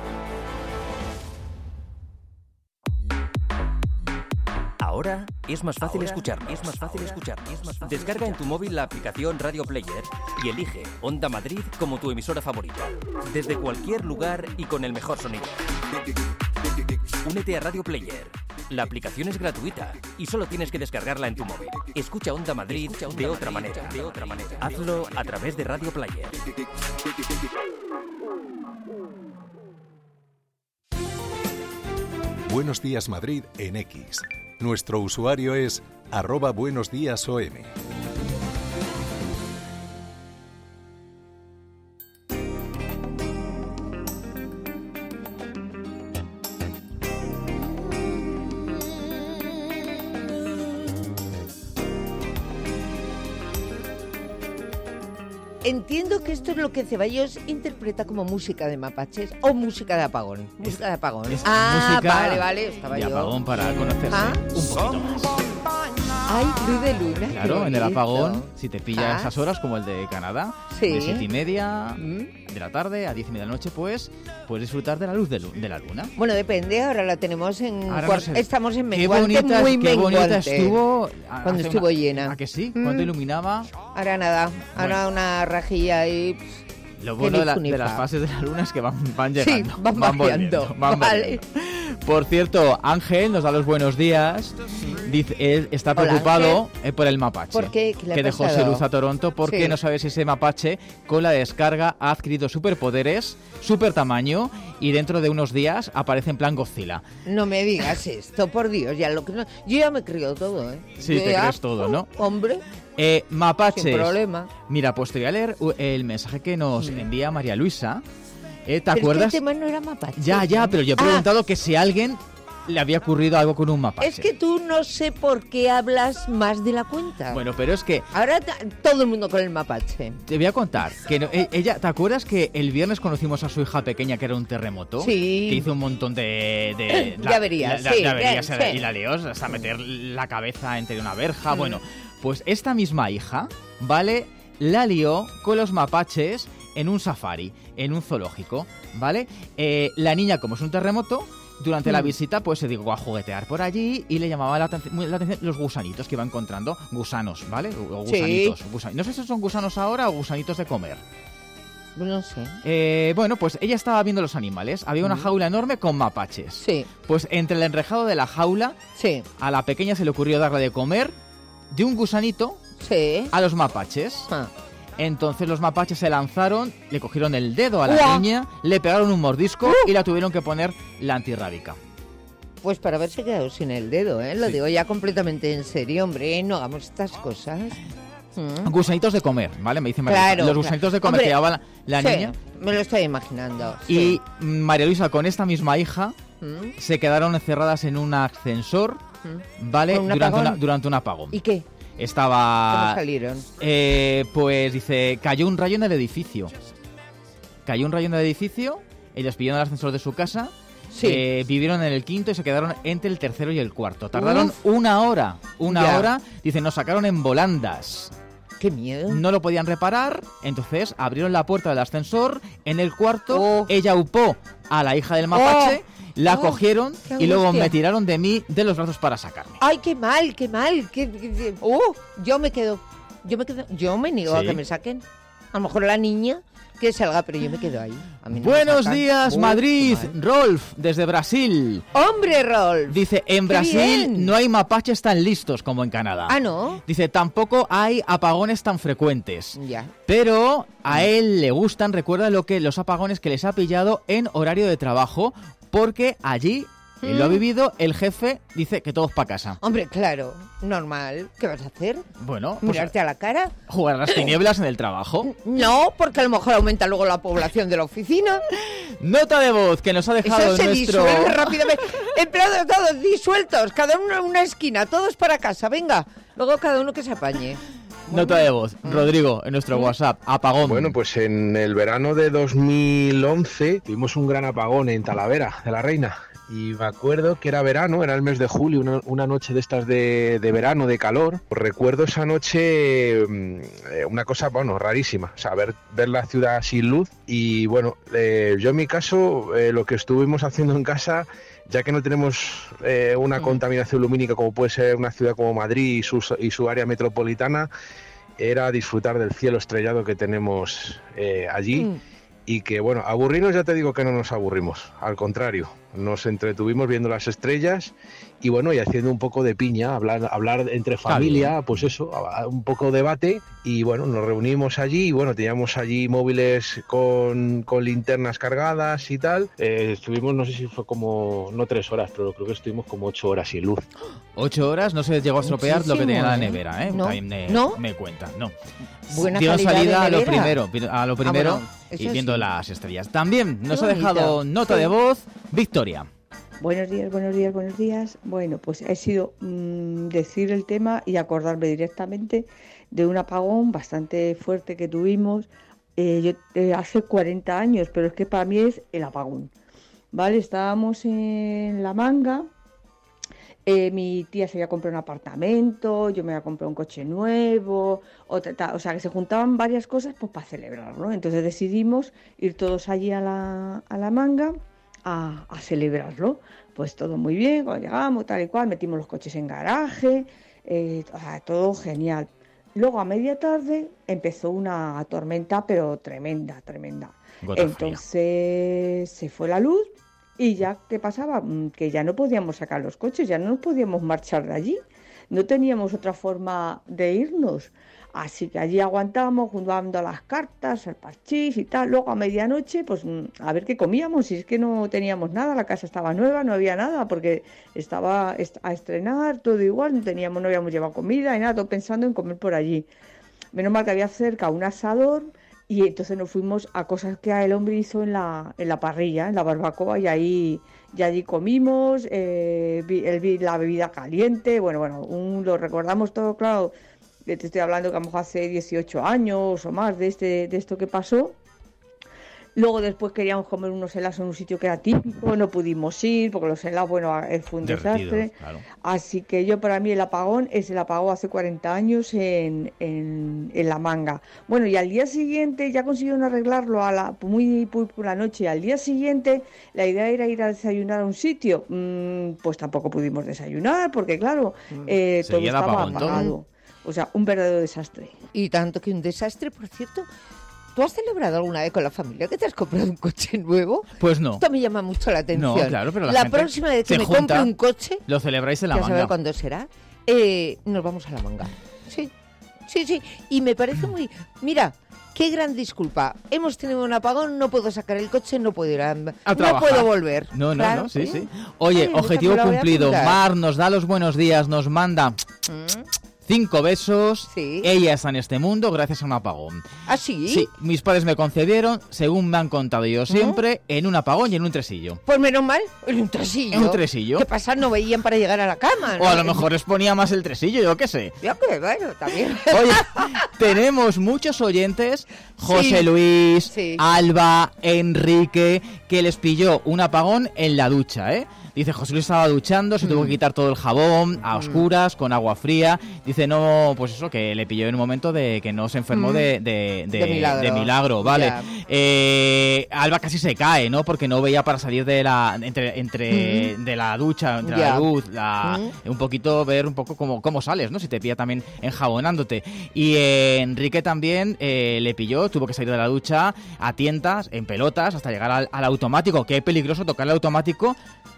Ahora es más fácil escucharnos. Descarga en tu móvil la aplicación Radio Player y elige Onda Madrid como tu emisora favorita. Desde cualquier lugar y con el mejor sonido. Únete a Radio Player. La aplicación es gratuita y solo tienes que descargarla en tu móvil. Escucha Onda Madrid de otra manera. Hazlo a través de Radio Player. Buenos Días Madrid en X. Nuestro usuario es @buenosdiasom. Entiendo que esto es lo que Ceballos interpreta como música de mapaches o música de apagón. Música de apagón. Es Ah, música vale, estaba de yo. apagón para conocerse Ah. un poquito más. Ay, luz de luna. qué Claro, en el bonito. apagón, si te pillas Ah. esas horas como el de Canadá, Sí. de 7:30 de la tarde a 10:30 de la noche, pues puedes disfrutar de la luz de la luna. Bueno, depende, ahora la tenemos en... Ahora no sé. Estamos en Qué menguante, bonita, muy qué bonita menguante. estuvo Cuando hace estuvo una- llena. ¿A que sí? Cuando iluminaba. Ahora nada, ahora una rajilla ahí... Lo que bueno ni de, fu ni de las fa. fases de la luna es que van Sí, llegando. van variando. volviendo, van Vale. variando. Por cierto, Ángel nos da los buenos días. Dice, está preocupado por el mapache. ¿Por qué? ¿Qué le ha que dejó pasado? su luz a Toronto porque Sí. no sabe si ese mapache con la descarga ha adquirido superpoderes, super tamaño y dentro de unos días aparece en plan Godzilla. No me digas esto, por Dios, ya lo que no... Yo ya me creo todo, ¿eh? Sí, Yo te ya- crees todo, ¿no? Hombre, Mapaches. sin problema. Mira, pues te voy a leer el mensaje que nos envía María Luisa. ¿Te Pero acuerdas? es que el tema no era mapache. Ya, pero yo he preguntado que si a alguien le había ocurrido algo con un mapache. Es que tú no sé por qué hablas más de la cuenta. Bueno, pero es que Ahora todo el mundo con el mapache. te voy a contar que ella, ¿te acuerdas que el viernes conocimos a su hija pequeña que era un terremoto? Sí. Que hizo un montón de De averías, sí, averías sí. y la lió hasta meter la cabeza entre una verja. Bueno, pues esta misma hija, ¿vale? La lió con los mapaches en un safari, en un zoológico, ¿vale? La niña, como es un terremoto, durante la visita pues se dedicó a juguetear por allí y le llamaba la atención los gusanitos que iba encontrando, gusanos, ¿vale? O gusanitos, no sé si son gusanos ahora o gusanitos de comer. No sé. Bueno, pues ella estaba viendo los animales. Había una jaula enorme con mapaches. Sí. Pues entre el enrejado de la jaula, a la pequeña se le ocurrió darle de comer de un gusanito a los mapaches. Entonces los mapaches se lanzaron, le cogieron el dedo a la niña, le pegaron un mordisco y la tuvieron que poner la antirrábica. Pues para haberse quedado sin el dedo, ¿eh? Lo digo ya completamente en serio, hombre, no hagamos estas cosas. Gusanitos de comer, ¿vale? Me dice María Luisa. Claro, Los gusanitos de comer Hombre, que llevaba la sí, niña. Me lo estoy imaginando. Y María Luisa con esta misma hija se quedaron encerradas en un ascensor, ¿vale? ¿Con un apagón? Durante un apagón. ¿Y qué? Estaba... ¿Cómo salieron? Pues dice, cayó un rayo en el edificio. Cayó un rayo en el edificio, ellos pillaron el ascensor de su casa, vivieron en el quinto y se quedaron entre el tercero y el cuarto. Tardaron una hora. Dice, nos sacaron en volandas. ¡Qué miedo! No lo podían reparar, entonces abrieron la puerta del ascensor. En el cuarto, ella upó a la hija del mapache, la cogieron y luego angustia. me tiraron de los brazos para sacarme. ¡Ay, qué mal, qué mal! Yo me niego a Sí. que me saquen. A lo mejor la niña que salga, pero yo me quedo ahí. A mí no me Buenos sacan. días, Uy, Madrid. qué mal. Rolf, desde Brasil. ¡Hombre, Rolf! Dice, en ¡Qué Brasil bien! no hay mapaches tan listos como en Canadá. Ah, ¿no? Dice, tampoco hay apagones tan frecuentes. Ya. Pero a él le gustan, recuerda los apagones que les ha pillado en horario de trabajo, porque allí, él lo ha vivido, el jefe dice que todos para casa. Hombre, claro, normal. ¿Qué vas a hacer? Bueno, pues ¿Mirarte a la cara? jugar a las tinieblas en el trabajo. No, porque a lo mejor aumenta luego la población de la oficina. Nota de voz que nos ha dejado Eso se nuestro... disuelve rápidamente. Empleados todos disueltos, cada uno en una esquina, todos para casa, venga. Luego cada uno que se apañe. Nota de voz. Rodrigo, en nuestro WhatsApp, apagón. Bueno, pues en el verano de 2011 tuvimos un gran apagón en Talavera de la Reina. Y me acuerdo que era verano, era el mes de julio, una noche de estas de verano, de calor. Recuerdo esa noche una cosa, bueno, rarísima. O sea, ver la ciudad sin luz. Y bueno, yo en mi caso, lo que estuvimos haciendo en casa, ya que no tenemos una contaminación lumínica como puede ser una ciudad como Madrid y su área metropolitana, era disfrutar del cielo estrellado que tenemos allí. Y que, bueno, aburrirnos ya te digo que no nos aburrimos, al contrario, nos entretuvimos viendo las estrellas y, bueno, y haciendo un poco de piña, hablar entre familia, pues eso, un poco de debate y, bueno, nos reunimos allí y, bueno, teníamos allí móviles con linternas cargadas y tal. Estuvimos, no sé si fue como, no 3 horas, pero creo que estuvimos como 8 horas sin luz. 8 horas, no se llegó a estropear lo que tenía en la Muchísimo, nevera, ¿eh? ¿No? También ¿No? me cuentan, no. Buena Dieron calidad salida de a lo nevera. primero, bueno, y eso viendo sí. las estrellas. También nos Qué ha dejado bonito. nota de voz Victoria. Buenos días, buenos días, buenos días. Bueno, pues he sido decir el tema y acordarme directamente de un apagón bastante fuerte que tuvimos hace 40 años, pero es que para mí es el apagón. ¿Vale? Estábamos en La Manga, mi tía se había comprado un apartamento, yo me había comprado un coche nuevo, o sea que se juntaban varias cosas pues para celebrarlo. Entonces decidimos ir todos allí a la Manga a celebrarlo. Pues todo muy bien, cuando llegamos, tal y cual, metimos los coches en garaje, todo genial. Luego a media tarde empezó una tormenta, pero tremenda. Gota fría. Entonces se fue la luz Y ya, ¿qué pasaba? Que ya no podíamos sacar los coches, ya no nos podíamos marchar de allí. No teníamos otra forma de irnos. Así que allí aguantábamos jugando a las cartas, al parchís y tal. Luego a medianoche, pues a ver qué comíamos. Si es que no teníamos nada, la casa estaba nueva, no había nada, porque estaba a estrenar, todo igual, no habíamos llevado comida y nada, todo pensando en comer por allí. Menos mal que había cerca un asador, y entonces nos fuimos a cosas que el hombre hizo en la parrilla, en la barbacoa, y allí comimos, la bebida caliente, bueno, lo recordamos todo, claro. Te estoy hablando que a lo mejor hace 18 años o más de esto que pasó. Luego después queríamos comer unos helados en un sitio que era típico, no pudimos ir porque los helados, fue un desastre. Claro. Así que para mí el apagón es el apagón hace 40 años en La Manga. Bueno, y al día siguiente ya consiguieron arreglarlo muy por la noche. Y al día siguiente la idea era ir a desayunar a un sitio. Pues tampoco pudimos desayunar porque claro, todo estaba apagado. O sea, un verdadero desastre. Y tanto que un desastre, por cierto. ¿Tú has celebrado alguna vez con la familia que te has comprado un coche nuevo? Pues no. Esto me llama mucho la atención. No, claro, pero la próxima vez que me compre un coche... Lo celebráis en La Manga. Ya saber cuándo será. Nos vamos a La Manga. Sí. Y me parece muy... Mira, qué gran disculpa. Hemos tenido un apagón, no puedo sacar el coche, no puedo ir a trabajar. No puedo volver. No, sí. Oye, objetivo cumplido. Mar nos da los buenos días, nos manda... 5 besos, sí. Ella está en este mundo gracias a un apagón. ¿Ah, sí? Sí, mis padres me concebieron, según me han contado yo siempre, en un apagón y en un tresillo. Pues menos mal, en un tresillo. En un tresillo. ¿Qué pasa? No veían para llegar a la cama, ¿no? O a lo mejor les ponía más el tresillo, yo qué sé. Ya que, bueno, también. Oye, tenemos muchos oyentes, José Luis, Alba, Enrique, que les pilló un apagón en la ducha, ¿eh? Dice, José Luis estaba duchando, se tuvo que quitar todo el jabón a oscuras, con agua fría. Dice, no, pues eso, que le pilló en un momento de que no se enfermó de milagro, ¿vale? Alba casi se cae, ¿no? Porque no veía para salir de la de la ducha, entre la luz, un poquito, ver un poco cómo sales, ¿no? Si te pilla también enjabonándote. Y Enrique también le pilló, tuvo que salir de la ducha a tientas, en pelotas, hasta llegar al automático. Qué peligroso tocar el automático.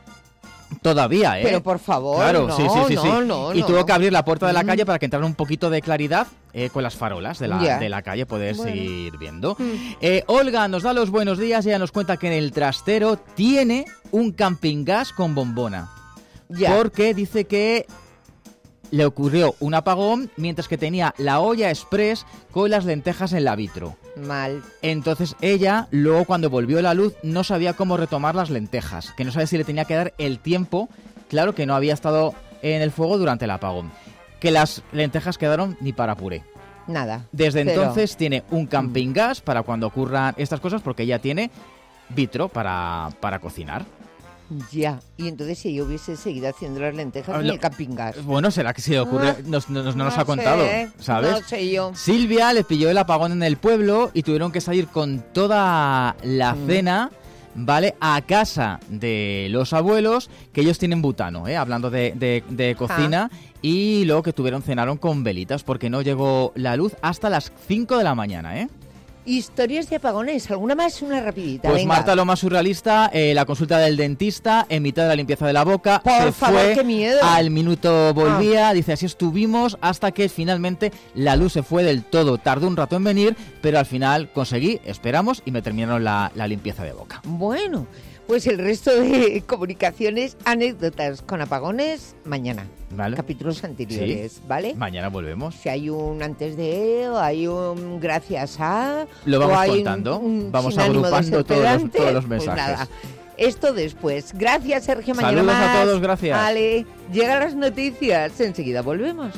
Todavía, ¿eh? Pero por favor, claro, no, sí. Y tuvo que abrir la puerta de la calle para que entrara un poquito de claridad con las farolas de la calle, poder seguir viendo. Olga nos da los buenos días y ella nos cuenta que en el trastero tiene un camping gas con bombona. Porque dice que le ocurrió un apagón mientras que tenía la olla express con las lentejas en la vitro. Mal. Entonces ella, luego cuando volvió la luz, no sabía cómo retomar las lentejas, que no sabía si le tenía que dar el tiempo, claro que no había estado en el fuego durante el apagón, que las lentejas quedaron ni para puré. Nada. Desde entonces tiene un camping gas para cuando ocurran estas cosas, porque ella tiene vitro para cocinar. Ya, y entonces si yo hubiese seguido haciendo las lentejas en el camping gas. Bueno, será que se le ocurre, no nos ha contado, ¿sabes? No sé yo. Silvia le pilló el apagón en el pueblo y tuvieron que salir con toda la cena, ¿vale? A casa de los abuelos, que ellos tienen butano, hablando de cocina, y luego que cenaron con velitas, porque no llegó la luz hasta las 5 de la mañana, Historias de apagones, ¿alguna más? Una rapidita, Pues venga. Marta, lo más surrealista, la consulta del dentista en mitad de la limpieza de la boca. Por favor, qué miedo. Al minuto volvía, dice, así estuvimos hasta que finalmente la luz se fue del todo. Tardó un rato en venir, pero al final conseguí, esperamos, y me terminaron la limpieza de boca. Bueno, pues el resto de comunicaciones, anécdotas con apagones, mañana. ¿Vale? Capítulos anteriores, ¿vale? Mañana volvemos. Si hay un antes de, o hay un gracias a... Lo vamos contando, vamos agrupando todos los mensajes. Pues nada, esto después. Gracias, Sergio. Mañana Saludos más. a todos, gracias. Vale, llegan las noticias, enseguida volvemos.